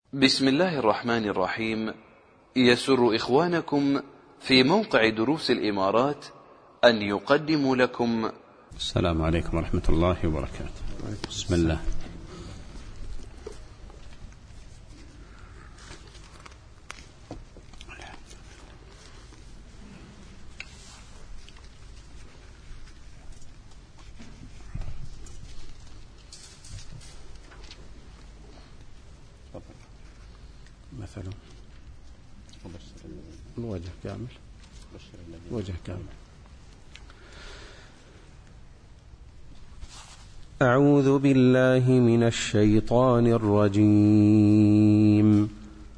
بسم الله الرحمن الرحيم. يسر إخوانكم في موقع دروس الإمارات أن يقدموا لكم. السلام عليكم ورحمة الله وبركاته. بسم الله. مثلا الوجه كامل، وجه كامل. أعوذ بالله من الشيطان الرجيم.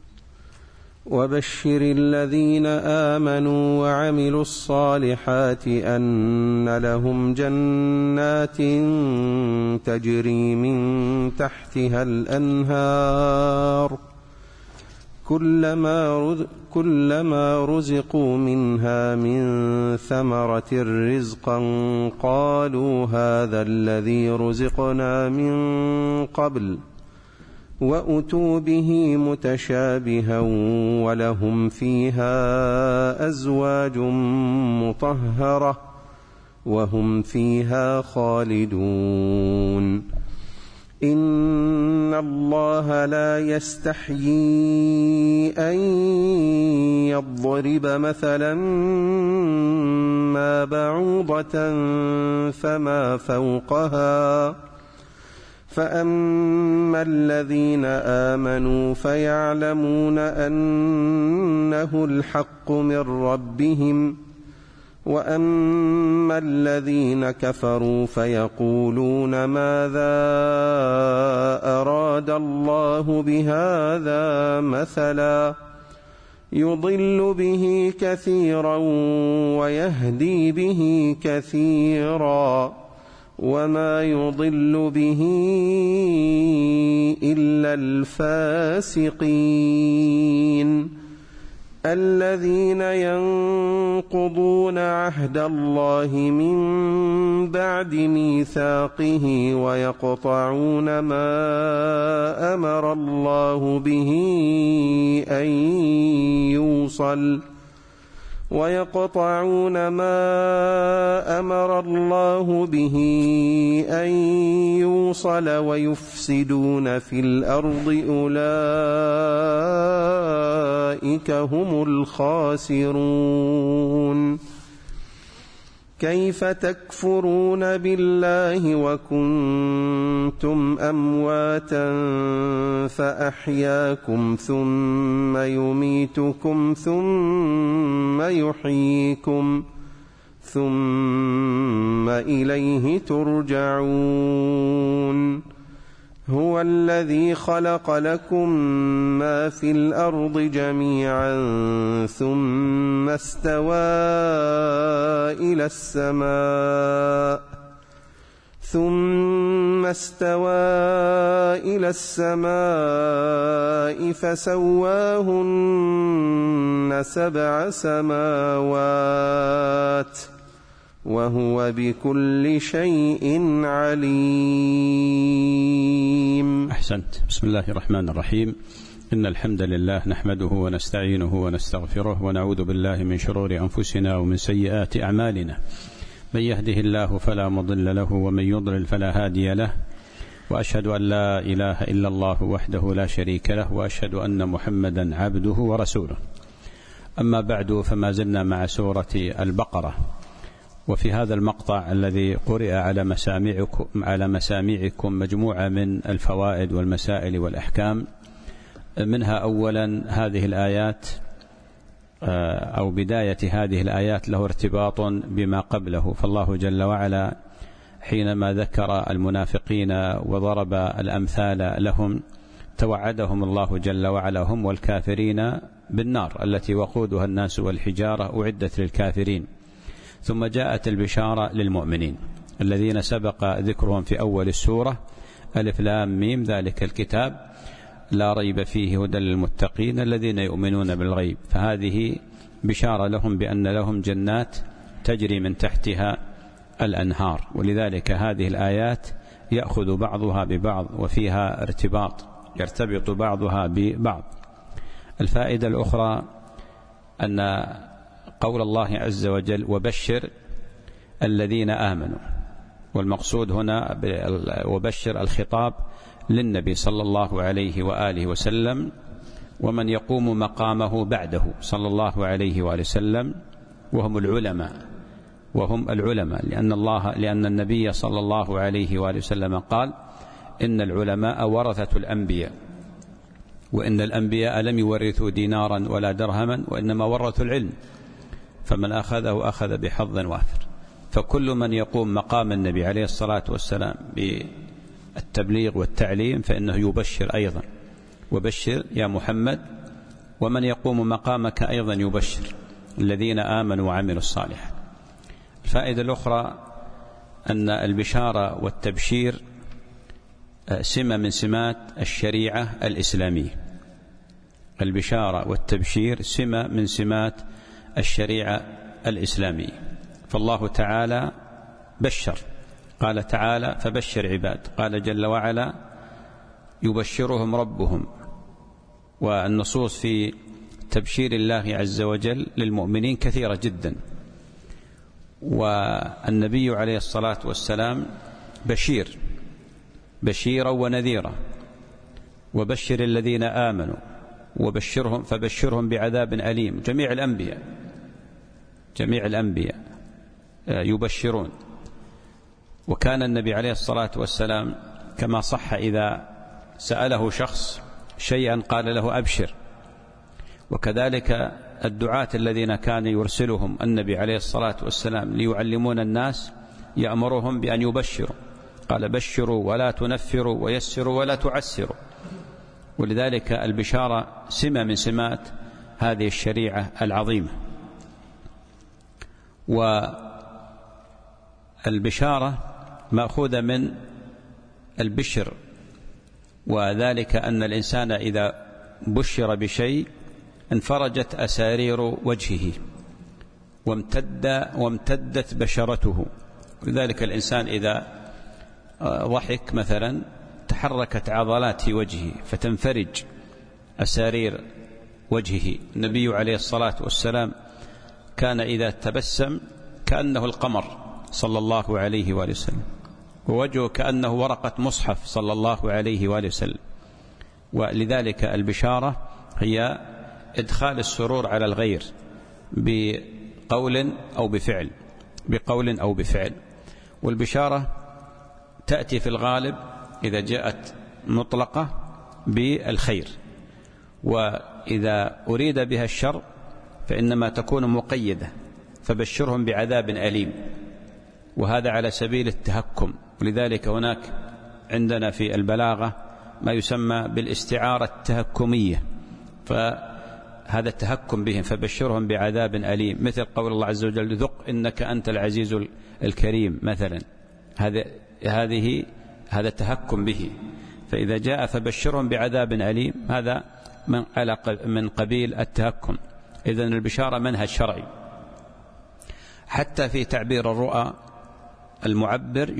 وبشر الذين آمنوا وعملوا الصالحات أن لهم جنات تجري من تحتها الأنهار كلما رزقوا منها من ثمرة رزقا قالوا هذا الذي رزقنا من قبل وأتوا به متشابها ولهم فيها أزواج مطهرة وهم فيها خالدون. إن الله لا يستحيي أن يضرب مثلا ما بعوضة فما فوقها فأما الذين آمنوا فيعلمون أنه الحق من ربهم وأما الذين كفروا فيقولون ماذا أراد الله بهذا مثلا يضل به كثيرا ويهدي به كثيرا وما يضل به إلا الفاسقين الذين ينقضون عهد الله من بعد ميثاقه ويقطعون ما أمر الله به أن يوصل ويفسدون في الأرض أولئك هم الخاسرون. كيف تكفرون بالله وكنتم أمواتا فأحياكم ثم يميتكم ثم يحييكم ثم إليه ترجعون. هو الذي خلق لكم ما في الأرض جميعا ثم استوى إلى السماء فسواهن 7 سماوات وهو بكل شيء عليم. أحسنت. بسم الله الرحمن الرحيم. إن الحمد لله نحمده ونستعينه ونستغفره ونعوذ بالله من شرور أنفسنا ومن سيئات أعمالنا. من يهده الله فلا مضل له ومن يضلل فلا هادي له، وأشهد أن لا إله إلا الله وحده لا شريك له، وأشهد أن محمدا عبده ورسوله. أما بعد، فما زلنا مع سورة البقرة، وفي هذا المقطع الذي قرئ على مسامعكم مجموعة من الفوائد والمسائل والأحكام. منها أولا هذه الآيات أو بداية هذه الآيات له ارتباط بما قبله، فالله جل وعلا حينما ذكر المنافقين وضرب الأمثال لهم توعدهم الله جل وعلا هم والكافرين بالنار التي وقودها الناس والحجارة أعدت للكافرين. ثم جاءت البشارة للمؤمنين الذين سبق ذكرهم في أول السورة: ألف لام ميم ذلك الكتاب لا ريب فيه هدى للمتقين الذين يؤمنون بالغيب. فهذه بشارة لهم بأن لهم جنات تجري من تحتها الأنهار. ولذلك هذه الآيات يأخذ بعضها ببعض وفيها ارتباط يرتبط بعضها ببعض. الفائدة الأخرى أن قول الله عز وجل وبشر الذين آمنوا، والمقصود هنا وبشر الخطاب للنبي صلى الله عليه وآله وسلم ومن يقوم مقامه بعده صلى الله عليه وآله وسلم وهم العلماء لأن النبي صلى الله عليه وآله وسلم قال إن العلماء ورثة الأنبياء، وإن الأنبياء لم يورثوا دينارا ولا درهما وإنما ورثوا العلم، فمن أخذه أخذ بحظ وافر. فكل من يقوم مقام النبي عليه الصلاة والسلام بالتبليغ والتعليم فإنه يبشر أيضا، وبشر يا محمد، ومن يقوم مقامك أيضا يبشر الذين آمنوا وعملوا الصالحات. الفائدة الأخرى أن البشارة والتبشير سمة من سمات الشريعة الإسلامية. البشارة والتبشير سمة من سمات الشريعة الإسلامية. فالله تعالى بشر، قال تعالى فبشر عباد، قال جل وعلا يبشرهم ربهم. والنصوص في تبشير الله عز وجل للمؤمنين كثيرة جدا، والنبي عليه الصلاة والسلام بشيرا ونذيرا. وبشر الذين آمنوا فبشرهم بعذاب أليم. جميع الأنبياء يبشرون. وكان النبي عليه الصلاة والسلام كما صح إذا سأله شخص شيئا قال له أبشر. وكذلك الدعاة الذين كان يرسلهم النبي عليه الصلاة والسلام ليعلمون الناس يأمرهم بأن يبشروا، قال بشروا ولا تنفروا ويسروا ولا تعسروا. ولذلك البشارة سمة من سمات هذه الشريعة العظيمة. والبشارة مأخوذة من البشر، وذلك أن الإنسان إذا بشر بشيء انفرجت أسارير وجهه وامتدت بشرته. لذلك الإنسان إذا ضحك مثلا تحركت عضلات في وجهه فتنفرج أسارير وجهه. النبي عليه الصلاة والسلام كان إذا تبسم كأنه القمر صلى الله عليه وآله وسلم، ووجهه كأنه ورقة مصحف صلى الله عليه وآله وسلم. ولذلك البشارة هي إدخال السرور على الغير بقول أو بفعل. والبشارة تأتي في الغالب إذا جاءت مطلقة بالخير، وإذا أريد بها الشر فإنما تكون مقيدة، فبشرهم بعذاب أليم، وهذا على سبيل التهكم. ولذلك هناك عندنا في البلاغة ما يسمى بالاستعارة التهكمية، فهذا التهكم بهم، فبشرهم بعذاب أليم، مثل قول الله عز وجل ذق إنك أنت العزيز الكريم مثلا. هذا تهكم به. فإذا جاء فبشرهم بعذاب أليم هذا من قبيل التهكم. إذن البشارة منهج شرعي. حتى في تعبير الرؤى المعبر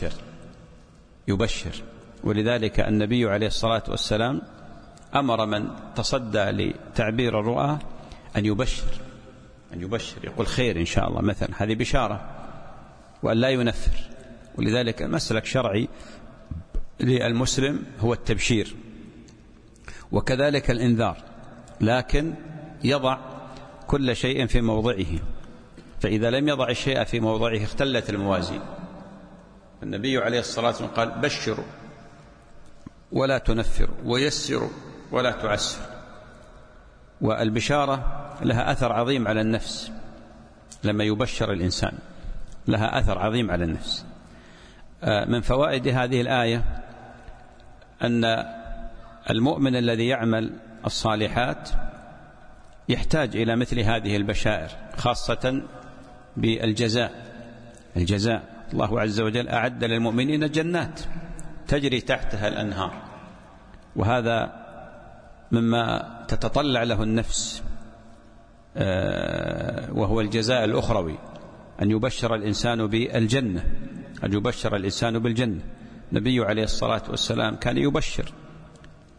يبشر. ولذلك النبي عليه الصلاة والسلام أمر من تصدى لتعبير الرؤى أن يبشر، يقول خير إن شاء الله مثلا، هذه بشارة، وأن لا ينفر. ولذلك مسلك شرعي للمسلم هو التبشير، وكذلك الإنذار، لكن يضع كل شيء في موضعه. فإذا لم يضع الشيء في موضعه اختلت الموازين. النبي عليه الصلاة والسلام قال بشروا ولا تنفروا ويسروا ولا تعسروا. والبشارة لها أثر عظيم على النفس. لما يبشر الإنسان لها أثر عظيم على النفس. من فوائد هذه الآية أن المؤمن الذي يعمل الصالحات يحتاج إلى مثل هذه البشائر، خاصة بالجزاء. الله عز وجل أعد للمؤمنين جنات تجري تحتها الأنهار، وهذا مما تتطلع له النفس، وهو الجزاء الأخروي، أن يبشر الإنسان بالجنة. النبي عليه الصلاة والسلام كان يبشر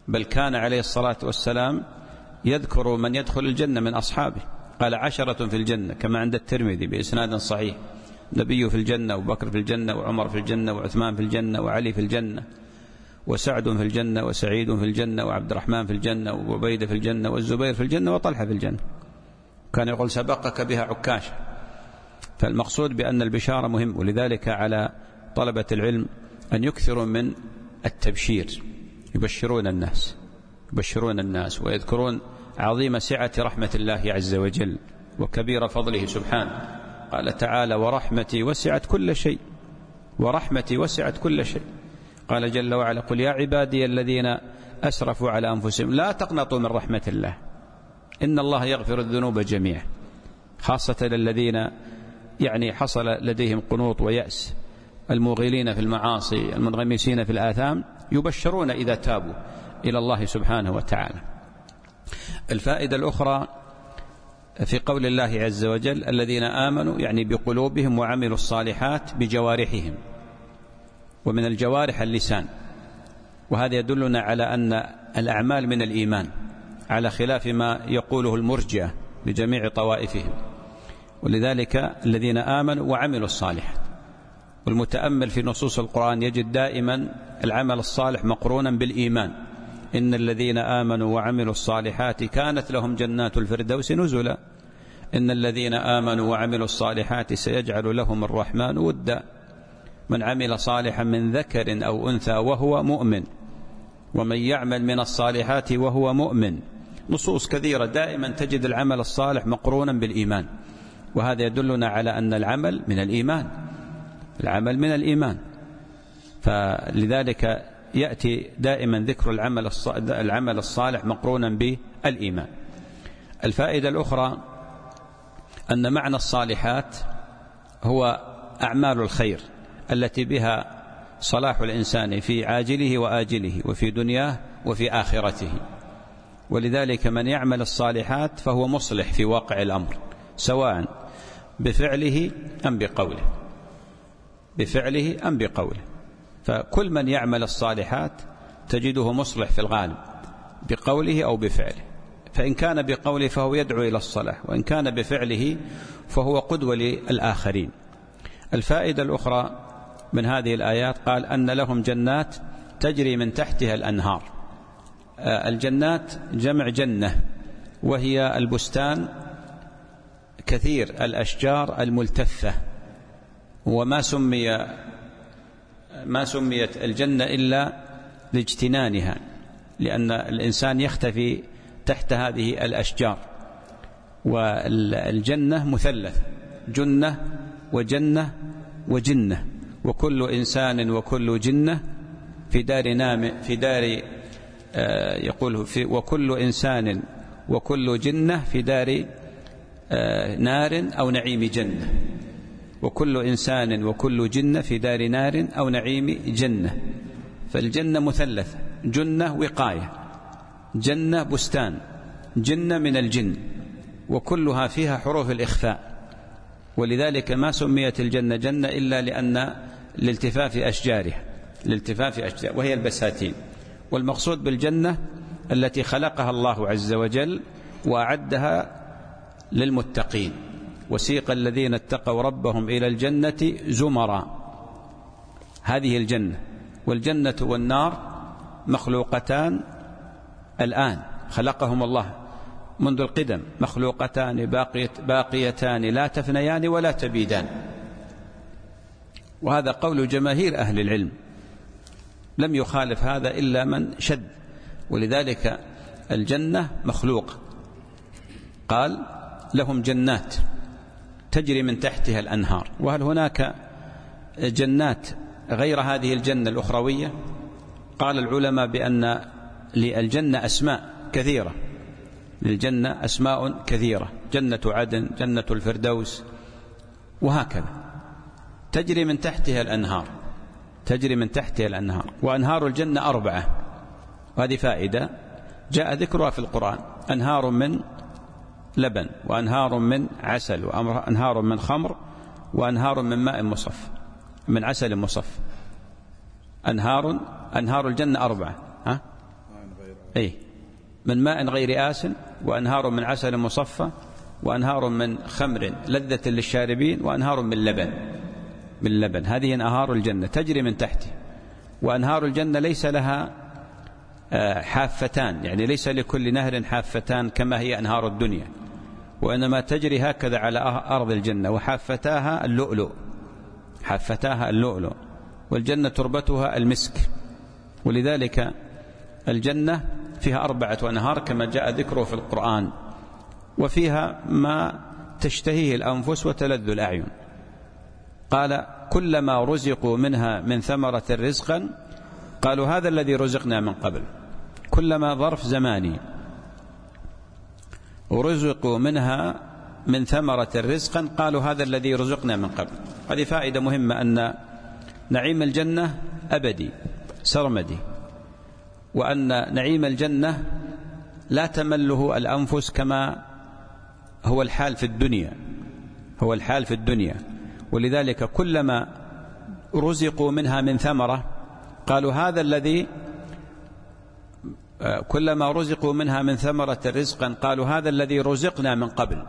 بل كان عليه الصلاة والسلام يذكر من يدخل الجنة من أصحابه، قال 10 في الجنة كما عند الترمذي بإسناد صحيح، نبي في الجنة، وأبو بكر في الجنة، وعمر في الجنة، وعثمان في الجنة، وعلي في الجنة، وسعد في الجنة، وسعيد في الجنة، وعبد الرحمن في الجنة، وعبيدة في الجنة، والزبير في الجنة، وطلحة في الجنة. كان يقول سبقك بها عكاشة. فالمقصود بأن البشارة مهم، ولذلك على طلبة العلم أن يكثروا من التبشير، يبشرون الناس ويذكرون عظيم سعة رحمة الله عز وجل وكبير فضله سبحانه. قال تعالى: ورحمتي وسعت كل شيء، ورحمتي وسعت كل شيء. قال جل وعلا: قل يا عبادي الذين أسرفوا على أنفسهم لا تقنطوا من رحمة الله إن الله يغفر الذنوب جميعا، خاصة الذين حصل لديهم قنوط ويأس، الموغلين في المعاصي، المنغمسين في الآثام، يبشرون إذا تابوا إلى الله سبحانه وتعالى. الفائدة الأخرى في قول الله عز وجل: الذين آمنوا بقلوبهم وعملوا الصالحات بجوارحهم، ومن الجوارح اللسان، وهذا يدلنا على أن الأعمال من الإيمان، على خلاف ما يقوله المرجئة بجميع طوائفهم. ولذلك الذين آمنوا وعملوا الصالحات، والمتأمل في نصوص القرآن يجد دائما العمل الصالح مقرونا بالإيمان: إن الذين آمنوا وعملوا الصالحات كانت لهم جنات الفردوس نزلا، إن الذين آمنوا وعملوا الصالحات سيجعل لهم الرحمن ودا، من عمل صالحا من ذكر أو أنثى وهو مؤمن، ومن يعمل من الصالحات وهو مؤمن. نصوص كثيرة دائما تجد العمل الصالح مقرونا بالإيمان، وهذا يدلنا على أن العمل من الإيمان، العمل من الإيمان. فلذلك يأتي دائما ذكر العمل الصالح مقرونا بالإيمان. الفائدة الأخرى أن معنى الصالحات هو أعمال الخير التي بها صلاح الإنسان في عاجله وآجله، وفي دنياه وفي آخرته. ولذلك من يعمل الصالحات فهو مصلح في واقع الأمر، سواء بفعله أم بقوله، فكل من يعمل الصالحات تجده مصلح في الغالب بقوله أو بفعله. فإن كان بقوله فهو يدعو إلى الصلاح، وإن كان بفعله فهو قدوة للآخرين. الفائدة الأخرى من هذه الآيات قال أن لهم جنات تجري من تحتها الأنهار. الجنات جمع جنة، وهي البستان كثير الأشجار الملتفة، وما سميت الجنة إلا لاجتنانها، لأن الإنسان يختفي تحت هذه الأشجار. والجنة مثلث: جنة وجنة وجنة، وكل إنسان وكل جنة في دار وكل إنسان وكل جنة في دار نار أو نعيم جنة، وكل إنسان وكل جنة في دار نار أو نعيم جنة. فالجنة مثلثة: جنة وقاية، جنة بستان، جنة من الجن، وكلها فيها حروف الإخفاء. ولذلك ما سميت الجنة جنة إلا لأن لالتفاف أشجارها، وهي البساتين. والمقصود بالجنة التي خلقها الله عز وجل وأعدها للمتقين. وسيق الذين اتقوا ربهم إلى الجنة زمرا، هذه الجنة. والجنة والنار مخلوقتان الآن، خلقهم الله منذ القدم، مخلوقتان باقيتان لا تفنيان ولا تبيدان. وهذا قول جماهير أهل العلم، لم يخالف هذا إلا من شد. ولذلك الجنة مخلوق، قال لهم جنات تجري من تحتها الأنهار. وهل هناك جنات غير هذه الجنة الأخروية؟ قال العلماء بأن للجنة أسماء كثيرة، للجنة أسماء كثيرة: جنة عدن، جنة الفردوس، وهكذا تجري من تحتها الأنهار. وأنهار الجنة 4، وهذه فائدة جاء ذكرها في القرآن: أنهار من لبن، وأنهار من عسل، وأنهار من خمر، وأنهار من ماء مصف، من عسل مصف. أنهار الجنة 4. من ماء غير آسن، وأنهار من عسل مصفى، وأنهار من خمر لذة للشاربين، وأنهار من لبن. هذه أنهار الجنة تجري من تحته. وأنهار الجنة ليس لها حافتان، يعني ليس لكل نهر حافتان كما هي أنهار الدنيا، وإنما تجري هكذا على أرض الجنة. وحافتاها اللؤلؤ، والجنة تربتها المسك. ولذلك الجنة فيها 4 أنهار كما جاء ذكره في القرآن، وفيها ما تشتهيه الأنفس وتلذ الأعين. قال كلما رزقوا منها من ثمرة رزقا قالوا هذا الذي رزقنا من قبل. كلما ظرف زماني، ورزقوا منها من ثمرة رزقا قالوا هذا الذي رزقنا من قبل. هذه فائدة مهمة، أن نعيم الجنة أبدي سرمدي، وأن نعيم الجنة لا تمله الأنفس كما هو الحال في الدنيا. ولذلك كلما رزقوا منها من ثمرة قالوا هذا الذي كلما رزقوا منها من ثمرة رزقا قالوا هذا الذي رزقنا من قبل.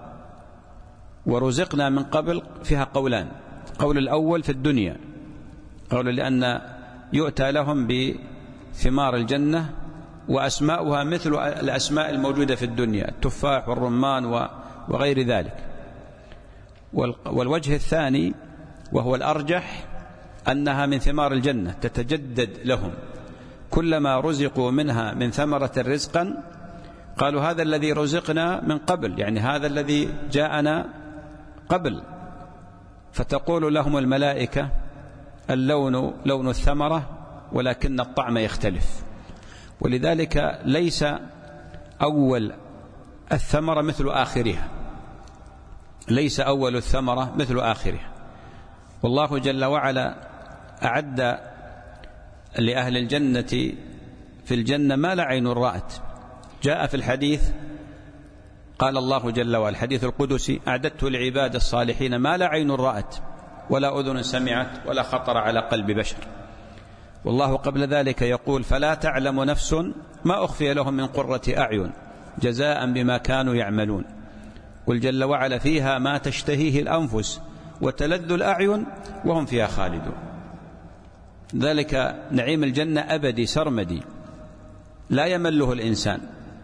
ورزقنا من قبل فيها قولان. قول الأول في الدنيا، قول لأن يؤتى لهم بثمار الجنة وأسماؤها مثل الأسماء الموجودة في الدنيا، التفاح والرمان وغير ذلك. والوجه الثاني وهو الأرجح أنها من ثمار الجنة تتجدد لهم، كلما رزقوا منها من ثمرة رزقا قالوا هذا الذي رزقنا من قبل، يعني هذا الذي جاءنا قبل. فتقول لهم الملائكة اللون لون الثمرة ولكن الطعم يختلف. ولذلك ليس أول الثمرة مثل آخرها، ليس أول الثمرة مثل آخرها. والله جل وعلا أعد لأهل الجنة في الجنة ما لا عين رأت. جاء في الحديث قال الله جل وعلا الحديث القدسي أعددت لعباد الصالحين ما لا عين رأت ولا أذن سمعت ولا خطر على قلب بشر. والله قبل ذلك يقول فلا تعلم نفس ما أخفي لهم من قرة أعين جزاء بما كانوا يعملون. قل جل وعلا فيها ما تشتهيه الأنفس وتلذ الأعين وهم فيها خالدون. ذلك نعيم الجنة أبدي سرمدي لا يمله الإنسان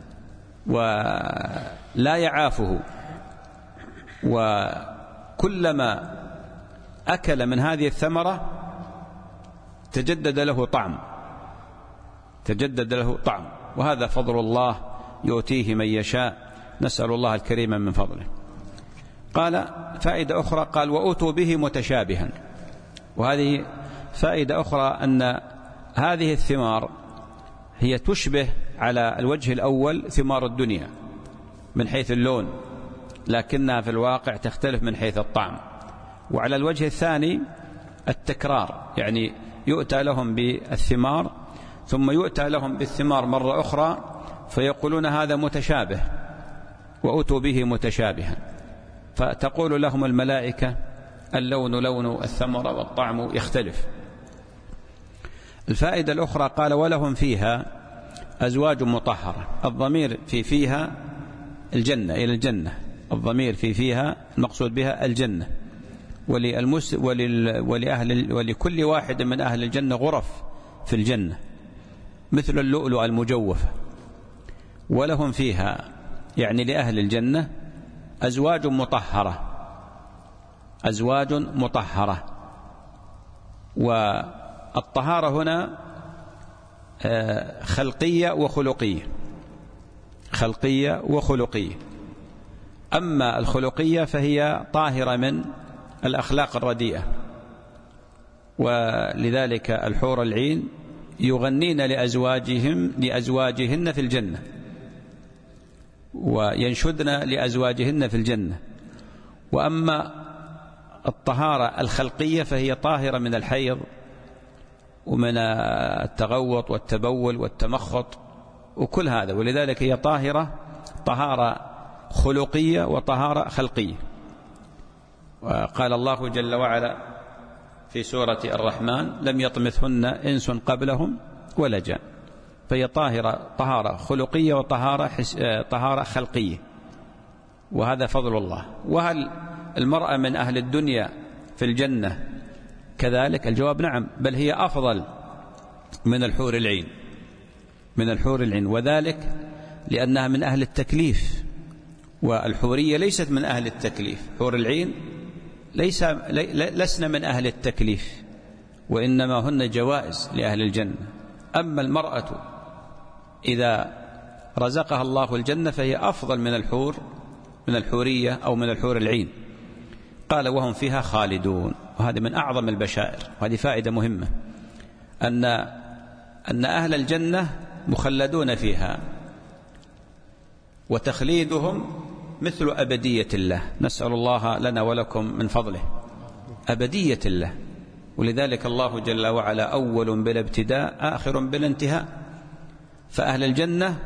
ولا يعافه، وكلما أكل من هذه الثمرة تجدد له طعم، وهذا فضل الله يؤتيه من يشاء، نسأل الله الكريم من فضله. قال فائدة أخرى قال وأوتوا به متشابها. وهذه فائدة أخرى أن هذه الثمار هي تشبه على الوجه الأول ثمار الدنيا من حيث اللون، لكنها في الواقع تختلف من حيث الطعم. وعلى الوجه الثاني التكرار، يعني يؤتى لهم بالثمار ثم يؤتى لهم بالثمار مرة أخرى فيقولون هذا متشابه وأوتوا به متشابها، فتقول لهم الملائكة اللون لون الثمرة والطعم يختلف. الفائدة الأخرى قال ولهم فيها أزواج مطهرة. الضمير فيها الجنة، إلى الجنة، الضمير فيها المقصود بها الجنة. ولكل واحد من أهل الجنة غرف في الجنة مثل اللؤلؤ المجوفة. ولهم فيها يعني لأهل الجنة أزواج مطهرة. والطهارة هنا خلقية وخلقية. أما الخلقية فهي طاهرة من الأخلاق الرديئة، ولذلك الحور العين يغنين لأزواجهن في الجنة وينشدن لأزواجهن في الجنة. وأما الطهارة الخلقية فهي طاهرة من الحيض ومن التغوط والتبول والتمخط وكل هذا، ولذلك هي طهارة خلقية وطهارة خلقية. وقال الله جل وعلا في سورة الرحمن لم يطمثهن إنس قبلهم ولا جان. فهي طهارة خلقية وطهارة خلقية، وهذا فضل الله. وهل المرأة من أهل الدنيا في الجنة كذلك؟ الجواب نعم، بل هي أفضل من الحور العين، وذلك لأنها من أهل التكليف، والحورية ليست من أهل التكليف. حور العين لسنا من أهل التكليف، وإنما هن جوائز لأهل الجنة. أما المرأة إذا رزقها الله الجنة فهي أفضل من الحورية أو من الحور العين. قال وهم فيها خالدون، وهذه من أعظم البشائر، وهذه فائدة مهمة، أن أهل الجنة مخلدون فيها، وتخليدهم مثل أبدية الله. نسأل الله لنا ولكم من فضله أبدية الله، ولذلك الله جل وعلا أول بلا ابتداء آخر بلا انتهاء. فأهل الجنة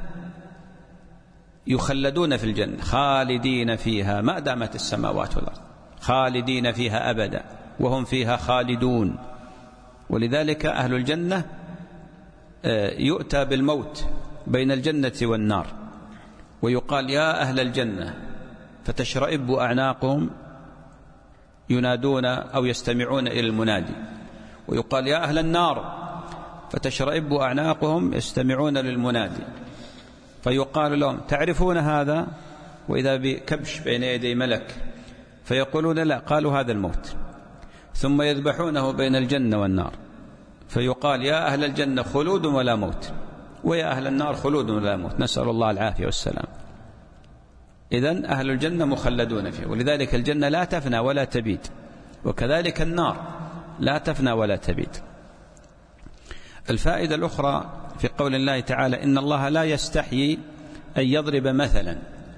يخلدون في الجنة خالدين فيها ما دامت السماوات والأرض، خالدين فيها أبدا، وهم فيها خالدون. ولذلك أهل الجنة يؤتى بالموت بين الجنة والنار، ويقال يا أهل الجنة، فتشرئب أعناقهم ينادون أو يستمعون إلى المنادي، ويقال يا أهل النار، فتشرئب أعناقهم يستمعون للمنادي، فيقال لهم تعرفون هذا؟ وإذا بكبش بين يدي ملك فيقولون لا، قالوا هذا الموت، ثم يذبحونه بين الجنة والنار، فيقال يا أهل الجنة خلود ولا موت، ويا أهل النار خلود ولا موت، نسأل الله العافية والسلام. إذن أهل الجنة مخلدون فيه، ولذلك الجنة لا تفنى ولا تبيد، وكذلك النار لا تفنى ولا تبيد. الفائدة الأخرى في قول الله تعالى إن الله لا يستحيي أن يضرب مثلا،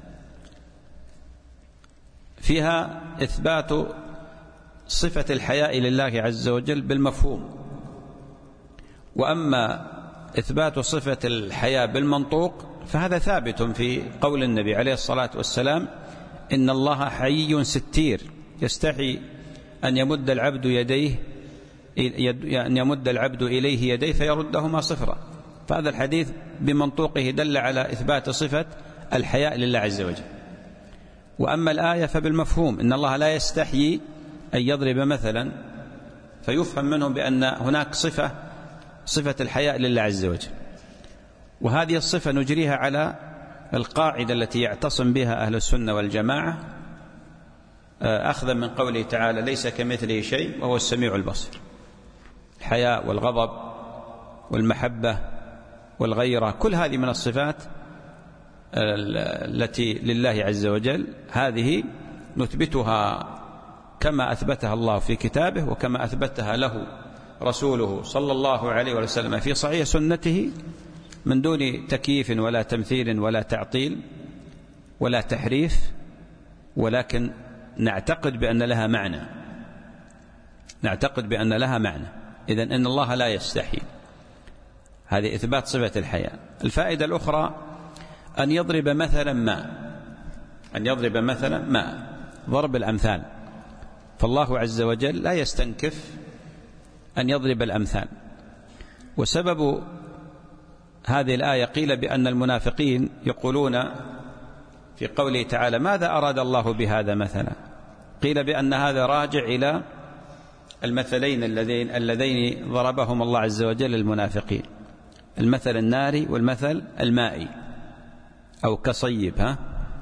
فيها إثبات صفة الحياء لله عز وجل بالمفهوم، وأما إثبات صفة الحياء بالمنطوق فهذا ثابت في قول النبي عليه الصلاة والسلام إن الله حيي ستير يستحي أن يمد العبد إليه يديه فيردهما صفرا. فهذا الحديث بمنطوقه دل على إثبات صفة الحياء لله عز وجل. وأما الآية فبالمفهوم إن الله لا يستحيي أن يضرب مثلا، فيفهم منه بأن هناك صفة الحياء لله عز وجل، وهذه الصفة نجريها على القاعدة التي يعتصم بها أهل السنة والجماعة، أخذا من قوله تعالى ليس كمثله شيء وهو السميع البصير. الحياء والغضب والمحبة والغيرة، كل هذه من الصفات التي لله عز وجل، هذه نثبتها كما أثبتها الله في كتابه، وكما أثبتها له رسوله صلى الله عليه وسلم في صحيح سنته، من دون تكييف ولا تمثيل ولا تعطيل ولا تحريف، ولكن نعتقد بأن لها معنى. إذن إن الله لا يستحي، هذه إثبات صفة الحياء. الفائدة الأخرى أن يضرب مثلا ما ضرب الأمثال، فالله عز وجل لا يستنكف أن يضرب الأمثال. وسبب هذه الآية قيل بأن المنافقين يقولون في قوله تعالى ماذا أراد الله بهذا مثلا، قيل بأن هذا راجع إلى المثلين اللذين ضربهم الله عز وجل للمنافقين، المثل الناري والمثل المائي، أو كصيب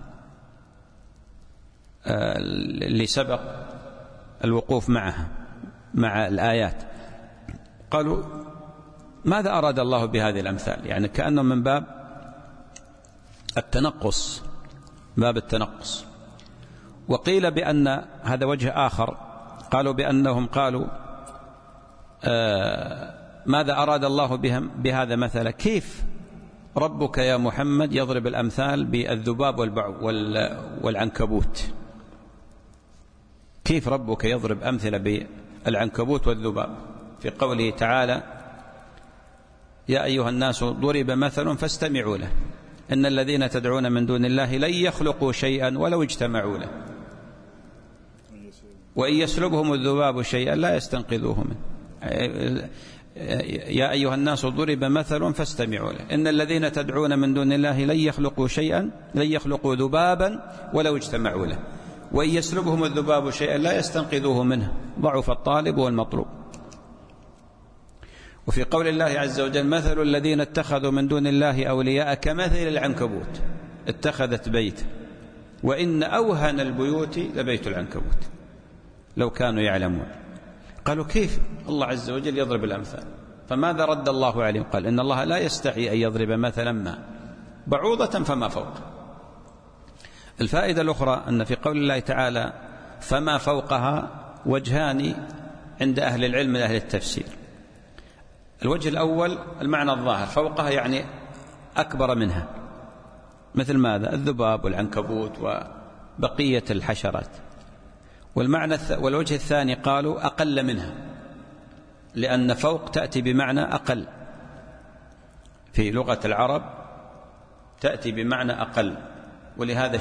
اللي سبق الوقوف مع الآيات. قالوا ماذا أراد الله بهذه الأمثال، يعني كأنه من باب التنقص، وقيل بأن هذا وجه آخر، قالوا بأنهم قالوا ماذا أراد الله بهذا مثلا، كيف ربك يا محمد يضرب الأمثال بالذباب والعنكبوت، كيف ربك يضرب أمثلة بالعنكبوت والذباب، في قوله تعالى يا أيها الناس ضرب مثل فاستمعوا له إن الذين تدعون من دون الله لن يخلقوا شيئا ولو اجتمعوا له وإن يسلبهم الذباب شيئا لا يستنقذوه منه. يا أيها الناس ضرب مثل فاستمعوا له إن الذين تدعون من دون الله لن يخلقوا شيئا، لن يخلقوا ذبابا ولو اجتمعوا له وإن يسلبهم الذباب شيئا لا يستنقذوه منه ضعف الطالب والمطلوب. وفي قول الله عز وجل مثل الذين اتخذوا من دون الله أولياء كمثل العنكبوت اتخذت بيتا وإن أوهن البيوت لبيت العنكبوت لو كانوا يعلمون. قالوا كيف الله عز وجل يضرب الأمثال؟ فماذا رد الله عليهم؟ قال إن الله لا يستحي أن يضرب مثلا ما بعوضة فما فوق. الفائدة الأخرى أن في قول الله تعالى فما فوقها وجهان عند أهل العلم من أهل التفسير. الوجه الأول المعنى الظاهر، فوقها يعني أكبر منها، مثل ماذا؟ الذباب والعنكبوت وبقية الحشرات. والوجه الثاني قالوا أقل منها، لأن فوق تأتي بمعنى أقل، في لغة العرب تأتي بمعنى أقل، ولهذا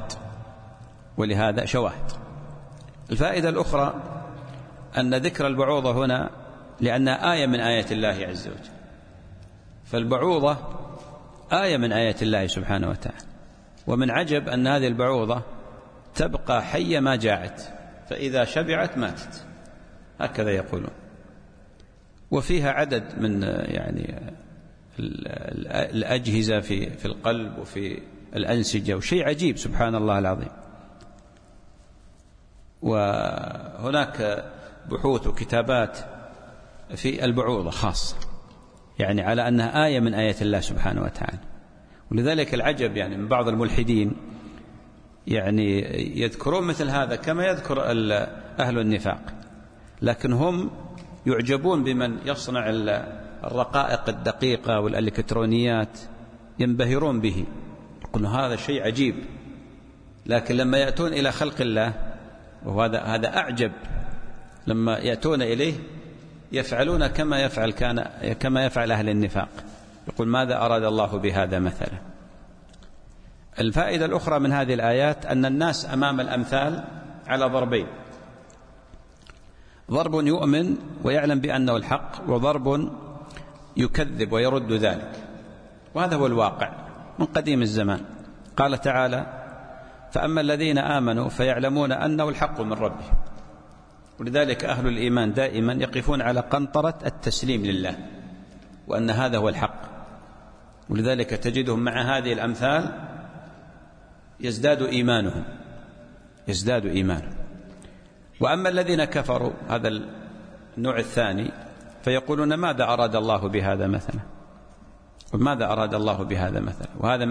شواهد. الفائدة الأخرى أن ذكر البعوضة هنا لأنها آية من آيات الله عز وجل، فالبعوضة آية من آيات الله سبحانه وتعالى، ومن عجب أن هذه البعوضة تبقى حية ما جاعت، فإذا شبعت ماتت، هكذا يقولون. وفيها عدد من يعني الأجهزة في القلب وفي الأنسجة، وشيء عجيب سبحان الله العظيم. وهناك بحوث وكتابات في البعوضة خاصة، يعني على أنها آية من آيات الله سبحانه وتعالى. ولذلك العجب يعني من بعض الملحدين يعني يذكرون مثل هذا كما يذكر أهل النفاق، لكن هم يعجبون بمن يصنع الرقائق الدقيقة والإلكترونيات، ينبهرون به، يقولون هذا شيء عجيب. لكن لما يأتون إلى خلق الله، وهذا أعجب، لما يأتون إليه يفعلون كما يفعل أهل النفاق، يقول ماذا أراد الله بهذا مثلا. الفائدة الأخرى من هذه الآيات أن الناس أمام الأمثال على ضربين: ضرب يؤمن ويعلم بأنه الحق، وضرب يكذب ويرد ذلك، وهذا هو الواقع من قديم الزمان. قال تعالى: فأما الذين آمنوا فيعلمون أنه الحق من ربهم. ولذلك أهل الإيمان دائما يقفون على قنطرة التسليم لله، وأن هذا هو الحق. ولذلك تجدهم مع هذه الأمثال يزداد إيمانهم. وأما الذين كفروا، هذا النوع الثاني، فيقولون ماذا أراد الله بهذا مثلا، وهذا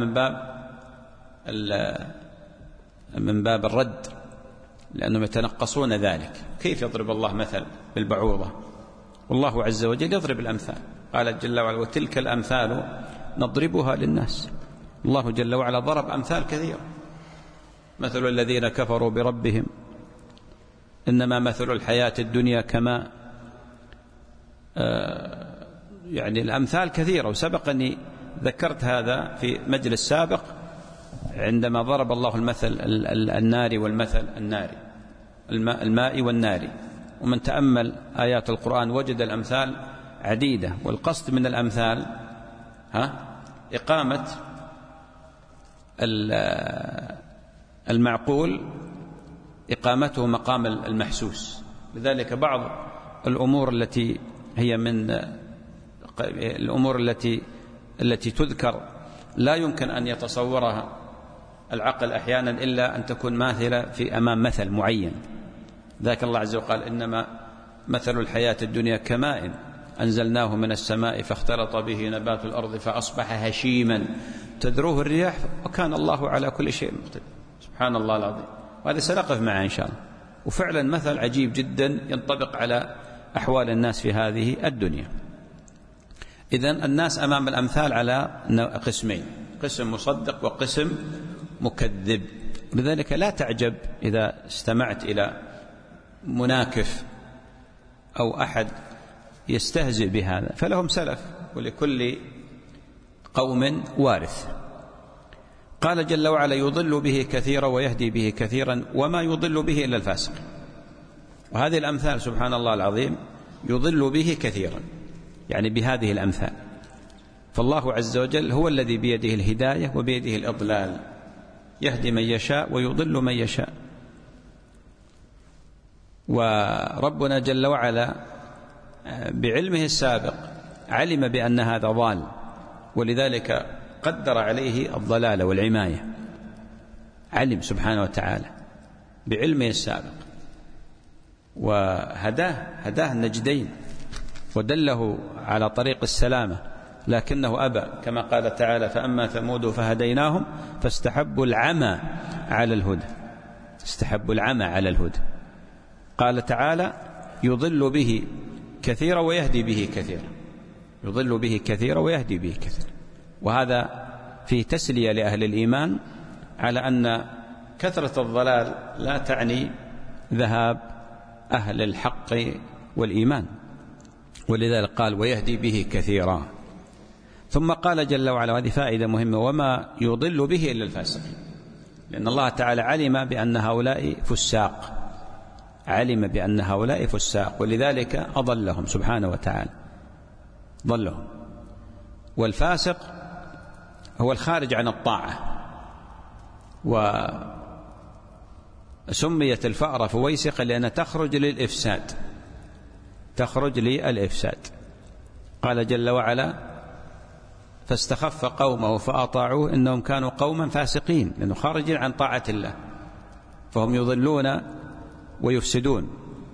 من باب الرد، لأنهم يتنقصون ذلك. كيف يضرب الله مثل بالبعوضة؟ والله عز وجل يضرب الأمثال، قال جل وعلا: وتلك الأمثال نضربها للناس. الله جل وعلا ضرب أمثال كثيرة: مثل الذين كفروا بربهم إنما مثل الحياة الدنيا كماء. يعني الأمثال كثيرة، وسبق أني ذكرت هذا في مجلس سابق عندما ضرب الله المثل النار والمثل الناري، الماء والنار. ومن تأمل آيات القرآن وجد الأمثال عديدة، والقصد من الأمثال إقامة المعقول، إقامته مقام المحسوس. لذلك بعض الأمور التي هي من الأمور التي تذكر لا يمكن أن يتصورها العقل أحيانا إلا أن تكون ماثلة في أمام مثل معين. ذاك الله عز وجل قال: إنما مثل الحياة الدنيا كماء أنزلناه من السماء فاختلط به نبات الأرض فأصبح هشيما تذروه الرياح وكان الله على كل شيء مقتدر. سبحان الله العظيم. وهذا سنقف معه إن شاء الله. وفعلا مثل عجيب جدا ينطبق على أحوال الناس في هذه الدنيا. إذن الناس أمام الأمثال على قسمين: قسم مصدق وقسم مكذب. لذلك لا تعجب إذا استمعت إلى مناكف أو أحد يستهزئ بهذا، فلهم سلف، ولكل قوم وارث. قال جل وعلا: يضل به كثيرا ويهدي به كثيرا وما يضل به إلا الفاسق. وهذه الأمثال سبحان الله العظيم يضل به كثيرا يعني بهذه الأمثال. فالله عز وجل هو الذي بيده الهداية وبيده الإضلال، يهدي من يشاء ويضل من يشاء. وربنا جل وعلا بعلمه السابق علم بأن هذا ضال، ولذلك قدر عليه الضلال والعماية، علم سبحانه وتعالى بعلمه السابق، وهداه النجدين ودله على طريق السلامة، لكنه أبى، كما قال تعالى: فأما ثمود فهديناهم فاستحبوا العمى على الهدى. استحبوا العمى على الهدى. قال تعالى: يضل به كثيرا ويهدي به كثيرا. يضل به كثيرا ويهدي به كثيرا. وهذا فيه تسلية لأهل الإيمان على أن كثرة الضلال لا تعني ذهاب أهل الحق والإيمان، ولذلك قال: ويهدي به كثيرا. ثم قال جل وعلا، وهذه فائدة مهمة: وما يضل به إلا الفاسقين، لأن الله تعالى علم بأن هؤلاء فساق، علم بأن هؤلاء فساق، ولذلك أضلهم سبحانه وتعالى، ضلهم. والفاسق هو الخارج عن الطاعة، وسميت الفأرة فويسقة لأنها تخرج للإفساد، تخرج للإفساد. قال جل وعلا: فاستخف قومه فأطاعوه إنهم كانوا قوما فاسقين، لأنه خارجين عن طاعة الله، فهم يضلون ويفسدون.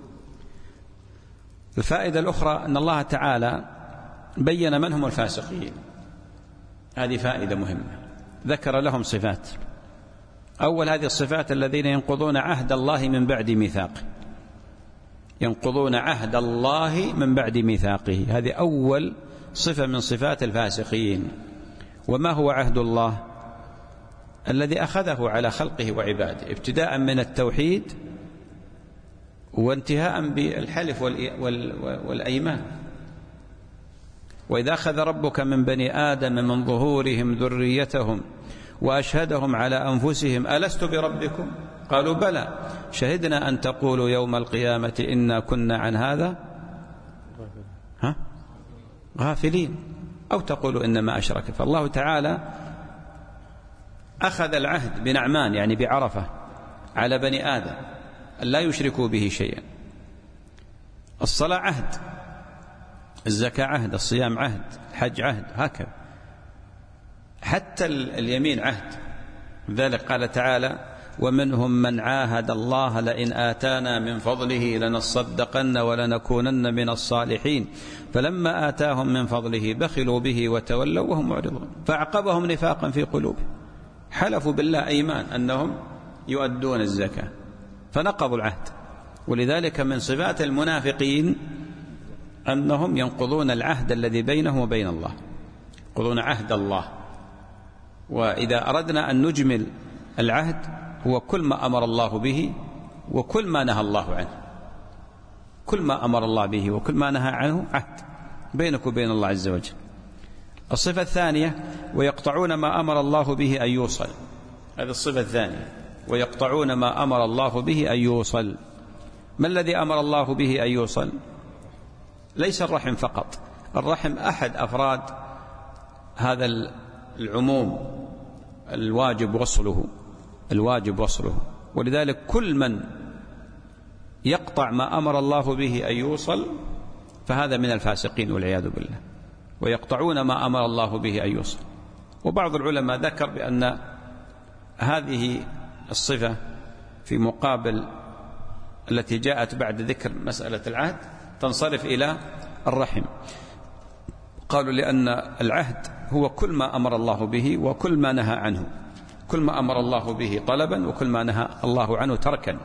الفائدة الأخرى أن الله تعالى بين من هم الفاسقين، هذه فائدة مهمة، ذكر لهم صفات. أول هذه الصفات: الذين ينقضون عهد الله من بعد ميثاقه. ينقضون عهد الله من بعد ميثاقه، هذه أول صفة من صفات الفاسقين. وما هو عهد الله؟ الذي أخذه على خلقه وعباده، ابتداء من التوحيد وانتهاء بالحلف والأيمان. وإذا أخذ ربك من بني آدم من ظهورهم ذريتهم وأشهدهم على أنفسهم ألست بربكم قالوا بلى شهدنا أن تقولوا يوم القيامة إنا كنا عن هذا غافلين أو تقولوا إنما أشرك. فالله تعالى أخذ العهد بنعمان يعني بعرفة على بني آدم أن لا يشركوا به شيئا. الصلاة عهد، الزكاة عهد، الصيام عهد، الحج عهد، هكذا. حتى اليمين عهد. لذلك قال تعالى ومنهم من عاهد الله لئن آتانا من فضله لنصدقن ولنكونن من الصالحين فلما آتاهم من فضله بخلوا به وتولوا وهم معرضون فأعقبهم نفاقا في قلوبهم حلفوا بالله أيمان أنهم يؤدون الزكاة فنقضوا العهد. ولذلك من صفات المنافقين أنهم ينقضون العهد الذي بينهم وبين الله، ينقضون عهد الله. وإذا أردنا أن نجمل العهد هو كل ما أمر الله به وكل ما نهى الله عنه. كل ما أمر الله به وكل ما نهى عنه عهد بينك وبين الله عز وجل. الصفة الثانية ويقطعون ما أمر الله به أن يوصل. هذه الصفة الثانية، ويقطعون ما أمر الله به أن يوصل. ما الذي أمر الله به أن يوصل؟ ليس الرحم فقط، الرحم أحد أفراد هذا العموم الواجب وصله، الواجب وصله. ولذلك كل من يقطع ما أمر الله به أن يوصل فهذا من الفاسقين والعياذ بالله. ويقطعون ما أمر الله به أن يوصل. وبعض العلماء ذكر بأن هذه الصفة في مقابل التي جاءت بعد ذكر مسألة العهد تنصرف إلى الرحم. قالوا لأن العهد هو كل ما أمر الله به وكل ما نهى عنه، كل ما أمر الله به طلبا وكل ما نهى الله عنه تركا.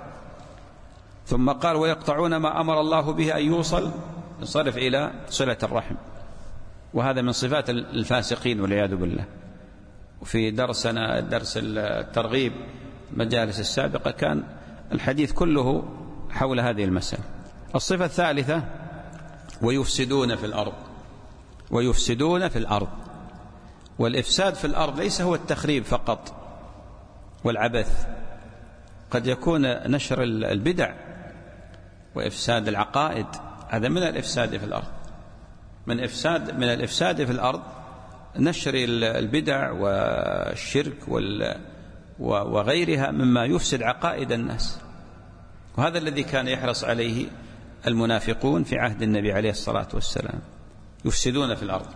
ثم قال ويقطعون ما أمر الله به أن يوصل ينصرف إلى صلة الرحم، وهذا من صفات الفاسقين والعياذ بالله. وفي درسنا درس الترغيب مجالس السابقة كان الحديث كله حول هذه المسألة. الصفة الثالثة ويفسدون في الأرض. ويفسدون في الأرض. والإفساد في الأرض ليس هو التخريب فقط والعبث، قد يكون نشر البدع وإفساد العقائد، هذا من الإفساد في الأرض. من الإفساد في الأرض نشر البدع والشرك وغيرها مما يفسد عقائد الناس، وهذا الذي كان يحرص عليه المنافقون في عهد النبي عليه الصلاة والسلام، يفسدون في الأرض.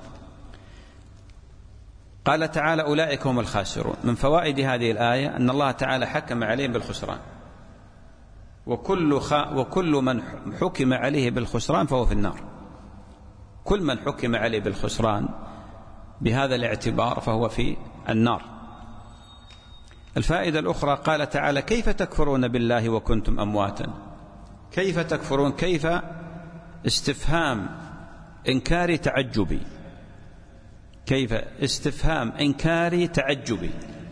قال تعالى: أولئك هم الخاسرون. من فوائد هذه الآية أن الله تعالى حكم عليهم بالخسران، وكل من حكم عليه بالخسران فهو في النار. كل من حكم عليه بالخسران بهذا الاعتبار فهو في النار. الفائدة الأخرى قال تعالى: كيف تكفرون بالله وكنتم أمواتا. كيف تكفرون؟ كيف استفهام إنكاري تعجبي، كيف استفهام إنكاري تعجبي.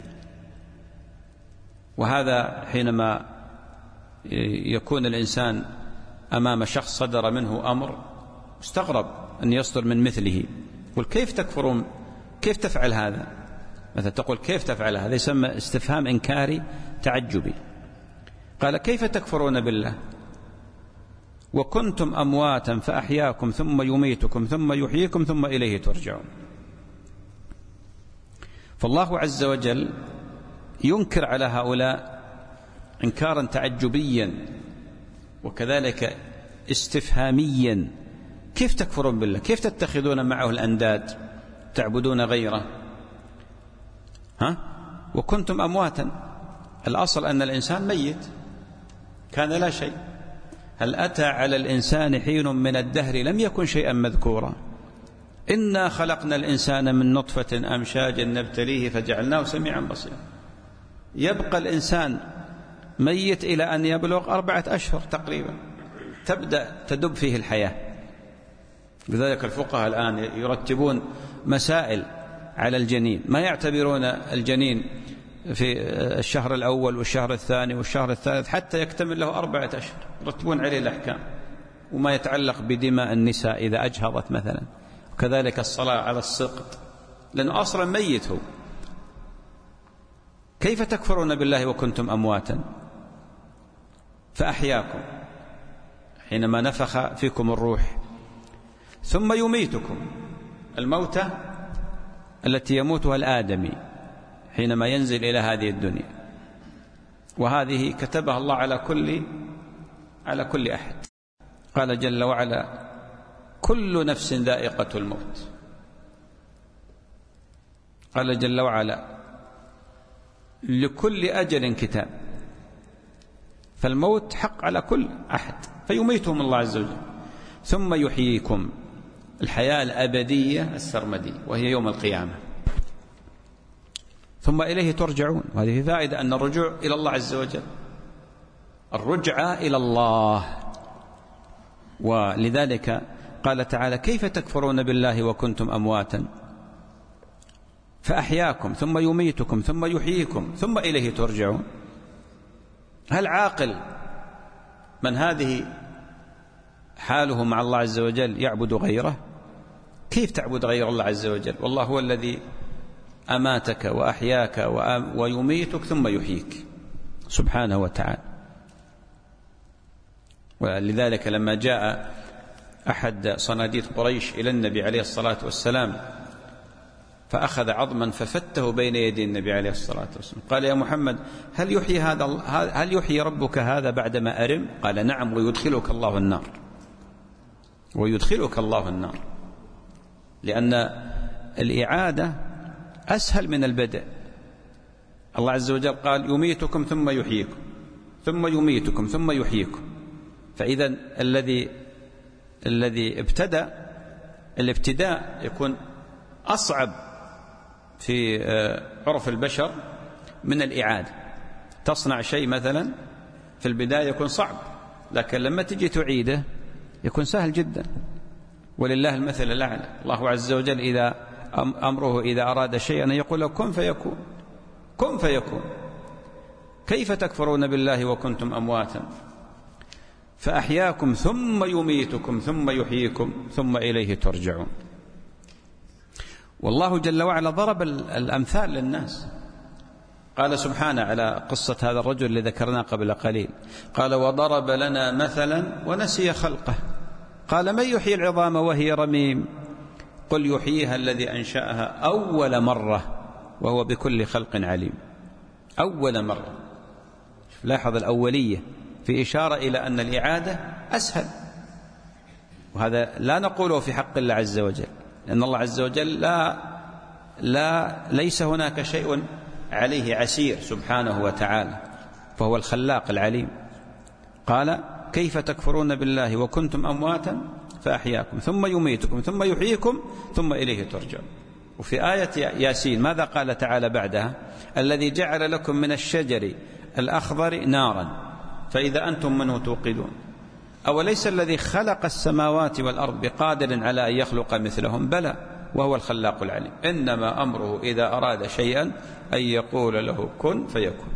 وهذا حينما يكون الإنسان أمام شخص صدر منه أمر استغرب أن يصدر من مثله، يقول: كيف تكفرون؟ كيف تفعل هذا؟ مثلا تقول: كيف تفعل هذا؟ يسمى استفهام إنكاري تعجبي. قال: كيف تكفرون بالله وكنتم أمواتا فأحياكم ثم يميتكم ثم يحييكم ثم إليه ترجعون. فالله عز وجل ينكر على هؤلاء إنكارا تعجبيا وكذلك استفهاميا: كيف تكفرون بالله؟ كيف تتخذون معه الأنداد تعبدون غيره؟ وكنتم أمواتا. الأصل أن الإنسان ميت، كان لا شيء. هل أتى على الإنسان حين من الدهر لم يكن شيئا مذكورا؟ إنا خلقنا الإنسان من نطفة أمشاج نبتليه فجعلناه سميعا بصيرا. يبقى الإنسان ميت إلى أن يبلغ 4 أشهر تقريبا تبدأ تدب فيه الحياة. لذلك الفقهاء الآن يرتبون مسائل على الجنين، ما يعتبرون الجنين في الشهر الأول والشهر الثاني والشهر الثالث حتى يكتمل له 4 أشهر، يرتبون عليه الأحكام، وما يتعلق بدماء النساء إذا أجهضت مثلا، وكذلك الصلاة على السقط، لأنه أصلا ميت هو. كيف تكفرون بالله وكنتم أمواتا فأحياكم حينما نفخ فيكم الروح، ثم يميتكم، الموتى التي يموتها الآدمي حينما ينزل إلى هذه الدنيا، وهذه كتبها الله على كل أحد. قال جل وعلا: كل نفس ذائقة الموت. قال جل وعلا: لكل أجل كتاب. فالموت حق على كل أحد، فيميتهم الله عز وجل، ثم يحييكم، الحياة الأبدية السرمدية وهي يوم القيامة، ثم إليه ترجعون. وهذه فائدة أن الرجوع إلى الله عز وجل، الرجعة إلى الله. ولذلك قال تعالى: كيف تكفرون بالله وكنتم أمواتا فأحياكم ثم يميتكم ثم يحييكم ثم إليه ترجعون. هل عاقل من هذه حاله مع الله عز وجل يعبد غيره؟ كيف تعبد غير الله عز وجل؟ والله هو الذي أماتك وأحياك ويميتك ثم يحييك سبحانه وتعالى. ولذلك لما جاء أحد صناديد قريش إلى النبي عليه الصلاة والسلام فأخذ عظما ففته بين يدي النبي عليه الصلاة والسلام، قال: يا محمد، هل يحيي ربك هذا بعدما أرم؟ قال: نعم، ويدخلك الله النار، ويدخلك الله النار، لأن الإعادة أسهل من البدء. الله عز وجل قال: يميتكم ثم يحييكم ثم يميتكم ثم يحييكم. فإذا الذي ابتدأ الابتداء يكون أصعب في عرف البشر من الإعادة. تصنع شيء مثلا في البداية يكون صعب، لكن لما تجي تعيده يكون سهل جدا. ولله المثل الأعلى. الله عز وجل إذا أمره إذا أراد شيئا يقول له كن فيكون، كن فيكون. كيف تكفرون بالله وكنتم أمواتا فأحياكم ثم يميتكم ثم يحييكم ثم إليه ترجعون. والله جل وعلا ضرب الأمثال للناس. قال سبحانه على قصة هذا الرجل الذي ذكرناه قبل قليل، قال: وضرب لنا مثلا ونسي خلقه، قال: من يحيي العظام وهي رميم، قل يحييها الذي أنشأها أول مرة وهو بكل خلق عليم. أول مرة، لاحظ الأولية في إشارة إلى أن الإعادة أسهل، وهذا لا نقوله في حق الله عز وجل، لأن الله عز وجل ليس هناك شيء عليه عسير سبحانه وتعالى، فهو الخلاق العليم. قال كيف تكفرون بالله وكنتم أمواتا فأحياكم ثم يميتكم ثم يحييكم ثم إليه ترجعون. وفي آية ياسين ماذا قال تعالى بعدها؟ الذي جعل لكم من الشجر الأخضر نارا فإذا أنتم منه توقدون. أوليس الذي خلق السماوات والأرض بقادر على أن يخلق مثلهم؟ بلى وهو الخلاق العليم. إنما أمره إذا أراد شيئا أن يقول له كن فيكون.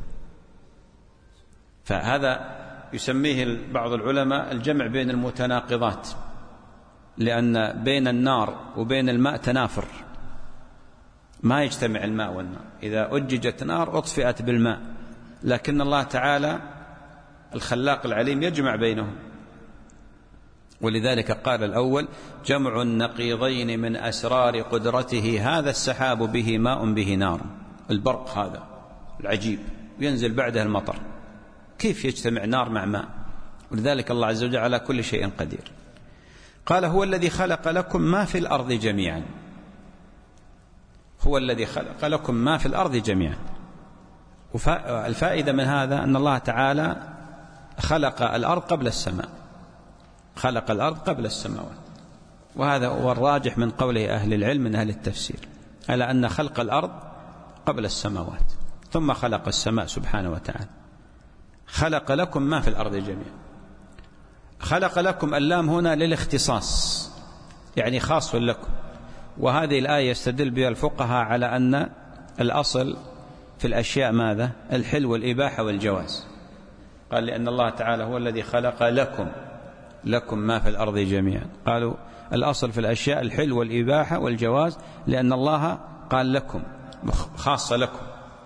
فهذا يسميه بعض العلماء الجمع بين المتناقضات، لأن بين النار وبين الماء تنافر، ما يجتمع الماء والنار، إذا أججت نار أطفئت بالماء، لكن الله تعالى الخلاق العليم يجمع بينهم. ولذلك قال الأول جمع النقيضين من أسرار قدرته، هذا السحاب به ماء به نار، البرق هذا العجيب ينزل بعده المطر، كيف يجتمع نار مع ماء؟ ولذلك الله عز وجل على كل شيء قدير. قال هو الذي خلق لكم ما في الأرض جميعا، هو الذي خلق لكم ما في الأرض جميعا. والفائدة من هذا أن الله تعالى خلق الأرض قبل السماء، خلق الأرض قبل السماوات، وهذا هو الراجح من قوله أهل العلم من أهل التفسير على أن خلق الأرض قبل السماوات ثم خلق السماء سبحانه وتعالى. خلق لكم ما في الأرض جميعا. خلق لكم اللام هنا للاختصاص، يعني خاص لكم، وهذه الآية يستدل بها الفقهاء على أن الأصل في الأشياء ماذا؟ الحل والإباحة والجواز. قال لأن الله تعالى هو الذي خلق لكم ما في الأرض جميعا. قالوا الأصل في الأشياء الحل والإباحة والجواز، لأن الله قال لكم خاصة لكم.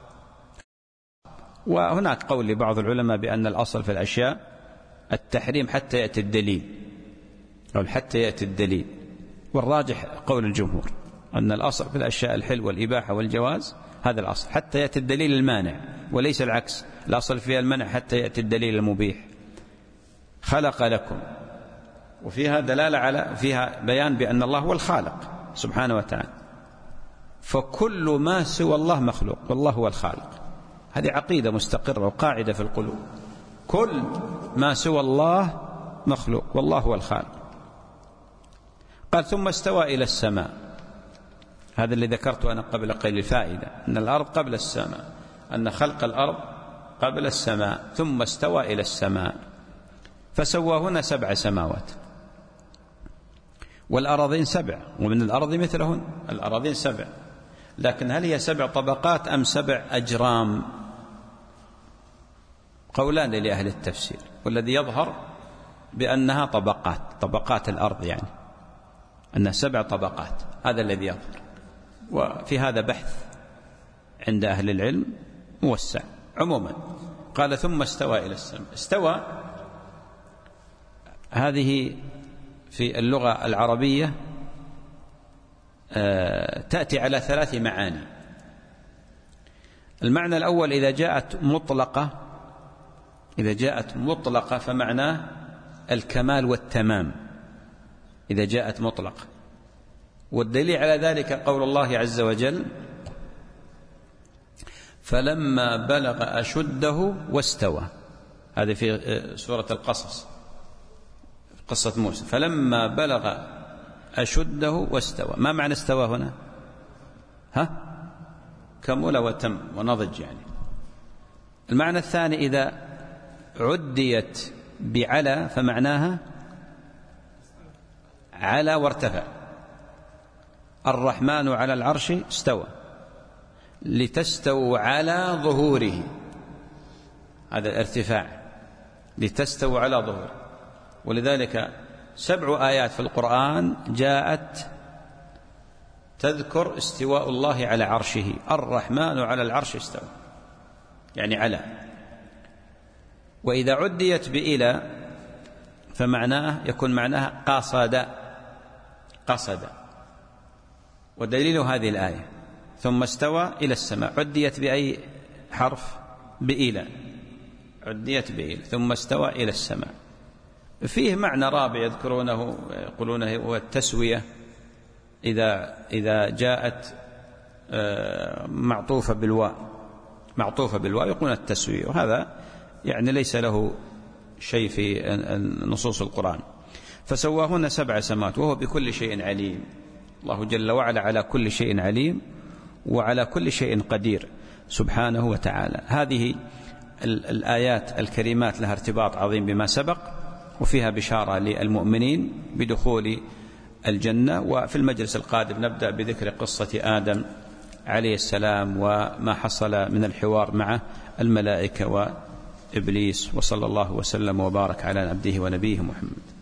وهناك قول لبعض العلماء بأن الأصل في الأشياء التحريم حتى يأتي الدليل، أو حتى يأتي الدليل، والراجح قول الجمهور أن الأصل في الأشياء الحل والإباحة والجواز، هذا الأصل حتى يأتي الدليل المانع، وليس العكس، الأصل فيها المنع حتى يأتي الدليل المبيح. خلق لكم، وفيها دلالة على فيها بيان بأن الله هو الخالق سبحانه وتعالى، فكل ما سوى الله مخلوق والله هو الخالق. هذه عقيدة مستقرة وقاعدة في القلوب، كل ما سوى الله مخلوق والله هو الخالق. قال ثم استوى إلى السماء، هذا اللي ذكرته أنا قبل قليل، الفائدة أن الأرض قبل السماء، أن خلق الأرض قبل السماء، ثم استوى إلى السماء فسواهن 7 سماوات، والأراضين 7، ومن الأرض مثلهن، الأراضين 7، لكن هل هي 7 طبقات أم 7 أجرام؟ قولان لأهل التفسير، والذي يظهر بأنها طبقات الأرض، يعني أنها 7 طبقات، هذا الذي يظهر. وفي هذا بحث عند أهل العلم موسع. عموما قال ثم استوى إلى السماء. استوى هذه في اللغة العربية تأتي على 3 معاني. المعنى الأول إذا جاءت مطلقة فمعناه الكمال والتمام، إذا جاءت مطلقة. والدليل على ذلك قول الله عز وجل فلما بلغ أشده واستوى، هذا في سورة القصص، قصة موسى، فلما بلغ أشده واستوى. ما معنى استوى هنا؟ كمل وتم ونضج يعني. المعنى الثاني إذا عديت بعلى فمعناها على وارتفع. الرحمن على العرش استوى، لتستووا على ظهوره، هذا الارتفاع، لتستووا على ظهوره. ولذلك 7 آيات في القرآن جاءت تذكر استواء الله على عرشه. الرحمن على العرش استوى، يعني على. وإذا عديت بإلى فمعناه يكون معناها قصد، ودليل هذه الآية ثم استوى إلى السماء عديت بأي حرف؟ بإلى، عديت بإلى ثم استوى إلى السماء. فيه معنى رابع يذكرونه يقولونه هو التسوية إذا جاءت معطوفة بالواو يقولون التسوية، وهذا يعني ليس له شيء في نصوص القرآن. فسواهن 7 سماوات وهو بكل شيء عليم. الله جل وعلا على كل شيء عليم وعلى كل شيء قدير سبحانه وتعالى. هذه الآيات الكريمات لها ارتباط عظيم بما سبق، وفيها بشارة للمؤمنين بدخول الجنة. وفي المجلس القادم نبدأ بذكر قصة آدم عليه السلام وما حصل من الحوار مع الملائكة وإبليس. وصلى الله وسلم وبارك على عبده ونبيه محمد.